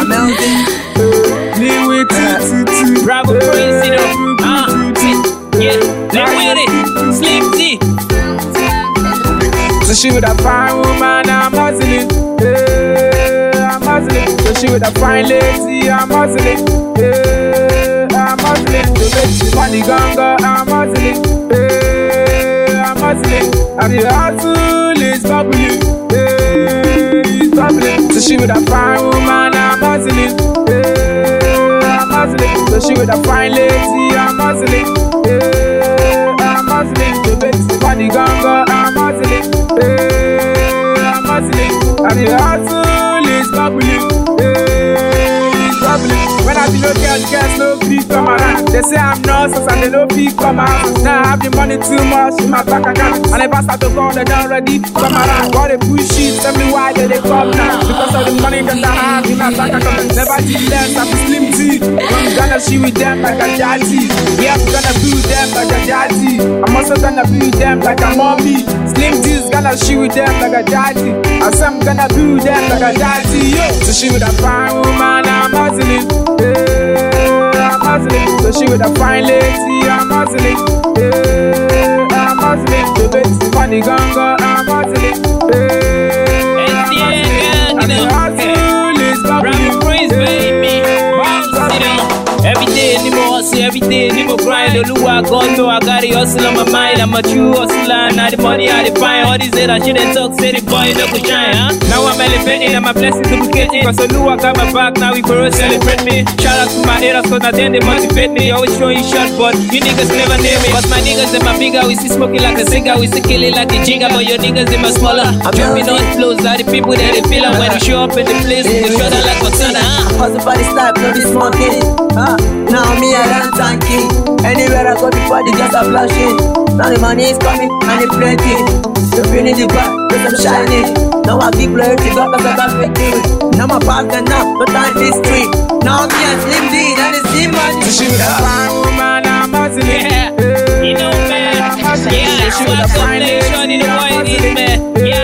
Live with it. Bravo Prince, you know. Yeah, live with it. Slim T. So she with a fine woman, I'm hustling. I'm hustling. So she with a fine lady, I'm hustling. I'm hustling. So make she money ganga, I'm hustling. I'm hustling. And the hustle is bubbling. It's bubbling. So she with a fine woman, I'm hustling. I'm hustling. So she with a fine lady, I'm hustling. I'm hustling. So make she money ganga, I'm hustling. I'm hustling. And the hustle is bubbling. It's bubbling. When I be no girls no free come around. They say I'm nonsense and they no free come around. Now I have the money too much in my bank account. And if I start to call, they don't ready come around. All they push shit, tell me why they come now. Because of the money that I have in my bank account. Never did less, I'm Slim T. I'm gonna shoot with them like a jazzy. Yeah, I'm gonna build them like a jazzy. I'm also gonna build them like a mommy. Slim T's gonna shoot with them like a jazzy. I say I'm gonna build them like a jazzy. Yo, so she with a fine woman, I'm hustling. I'm hustling. So she with a fine lady, I'm hustling. I'm hustling. So basically money ganga, I'm hustling. And the hustle is bubbling. Prince, baby. Every day, anymore hustle, every day, anymore grind. Oluwa God know I got the hustle on my mind. I'm a true hustler, now the money I define. All these haters shouldn't talk, say the boy no go shine, huh? Now I'm elevating and my blessings duplicating. Cause Oluwa got my back, now we for us celebrate me. Shout out to my haters, cause now then they motivate me. Always showing shot, but you niggas never name me. But my niggas in my bigger, we see smoking like a cigar, we see killing like a jigger. But your niggas in my smaller, I'm jumping on flows, like the people that they feel. And when we show up in the place, we show that like Montana, huh? Hustle for the style, no be smoking. Now me I run tanky. Anywhere I go before they just a flashing. Now the money is coming and it's plenty. The feeling the back, cause I'm shining. Now I keep loyalty, God cause I got victory. Now my past and now, no time history. Now me and Slim D, and it's Slim money. So she with a fine woman, I'm hustling. Yeah, you know man. Yeah, she with a fine lady, I'm hustling. man. Yeah.